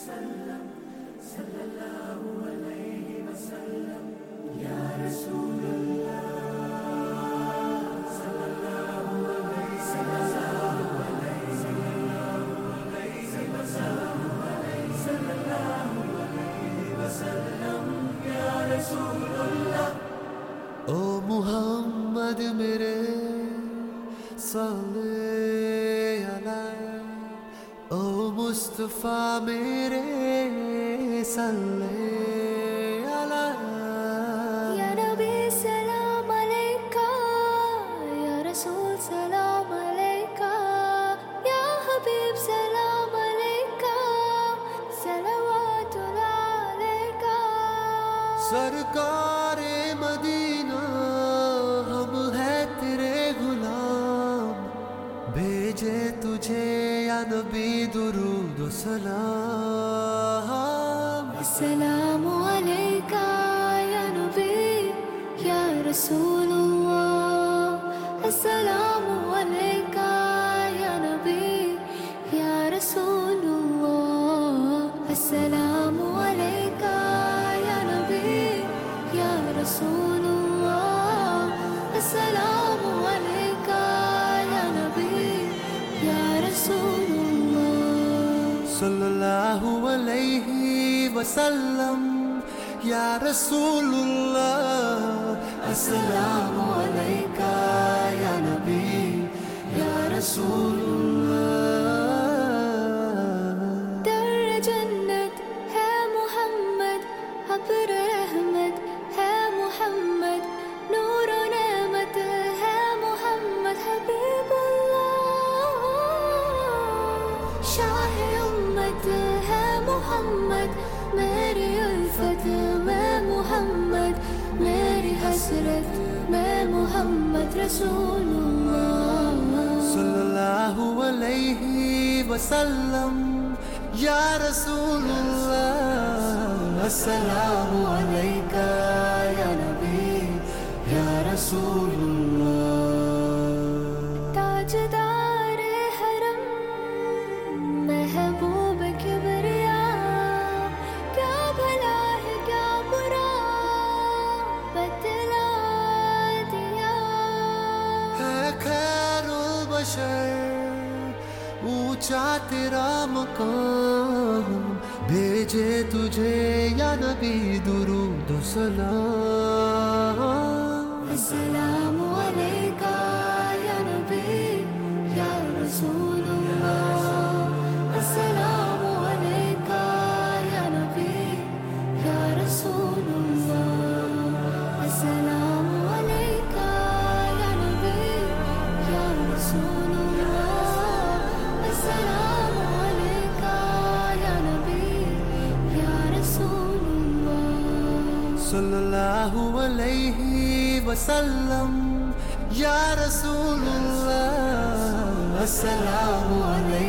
او محمد میرے صلی علیہ، او مصطفیٰ میرے صلی علیہ، یا نبی سلام علیکہ، یا رسول سلام علیکہ، یا حبیب سلام علیکہ، صلوات اللہ علیکہ۔ سرکار مدینہ ہم ہیں تیرے غلام، بھیجے تجھے یا نبی درود و سلام۔ السلام علیکہ یا نبی یا رسول اللہ، السلام علیکہ یا نبی یا رسول اللہ، السلام علیکہ یا نبی یا رسول اللہ، السلام علیکہ یا نبی یا رسول اللہ۔ صلی اللہ علیہ وسلم یا رسول اللہ، السلام علیکہ یا نبی یا رسول اللہ۔ در جنت ہے محمد، ابر رحمت ہے محمد، نور و نعمت ہے محمد، حبیب اللہ، شاہ امت ہے محمد، میری الفت میں محمد، میری حسرت میں محمد رسول اللہ۔ صلی اللہ علیہ وسلم یا رسول اللہ، السلام علیکہ یا نبی یا رسول اللہ۔ تاجدار حرم محبوب کبریا، کیا بھلا ہے کیا برا بتلا دیا۔ ہے خیر البشر اونچا تیرا مقام، بھیجے تجھے یا نبی درود و سلام۔ السلام علیکہ یا نبی یا رسول اللہ، السلام علیکہ یا نبی یا رسول اللہ، السلام علیکہ یا نبی یا رسول اللہ، السلام علیکہ یا نبی یا رسول اللہ۔ صلی اللہ علیہ وسلم یا رسول اللہ، السلام علیکہ